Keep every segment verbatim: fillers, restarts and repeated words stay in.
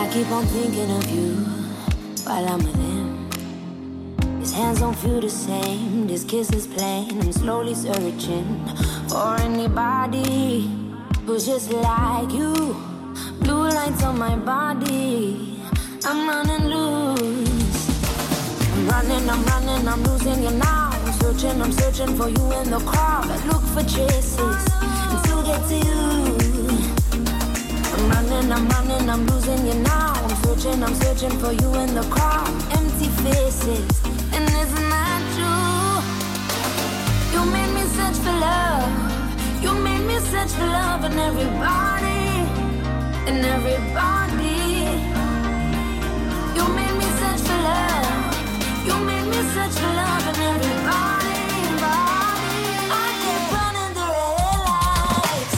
keep on thinking of you while I'm with him. His hands don't feel the same, this kiss is plain. I'm slowly searching for anybody who's just like you. Blue lights on my body, I'm running loose. I'm running, I'm running, I'm losing you now. I'm searching, I'm searching for you in the crowd. I look for traces until get to you. I'm running, I'm running, I'm losing you now. I'm searching, I'm searching for you in the crowd. Empty faces, and isn't that true? You made me search for love. You made me search for love in everybody, in everybody. You made me search for love. You made me search for love in everybody, everybody. I keep running the red lights.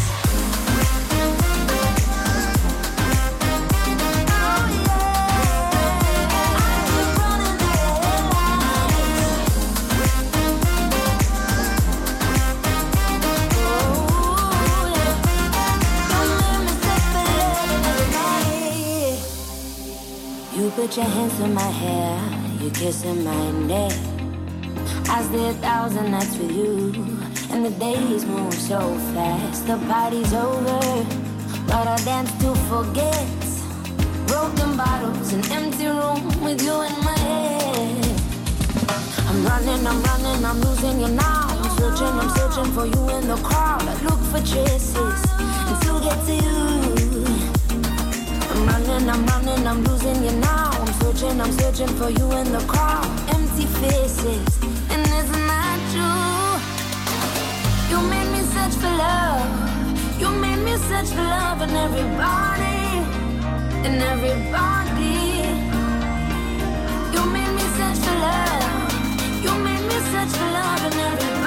You put your hands in my hair, you kissing my neck. I stay a thousand nights with you, and the days move so fast. The party's over, but I dance to forget. Broken bottles, an empty room with you in my head. I'm running, I'm running, I'm losing you now. I'm searching, I'm searching for you in the crowd. I look for traces until get to you. I'm running, I'm running, I'm losing you now. I'm searching, I'm searching for you in the crowd. Empty faces, and isn't that true? You made me search for love. You made me search for love in everybody, in everybody. You made me search for love. You made me search for love in everybody.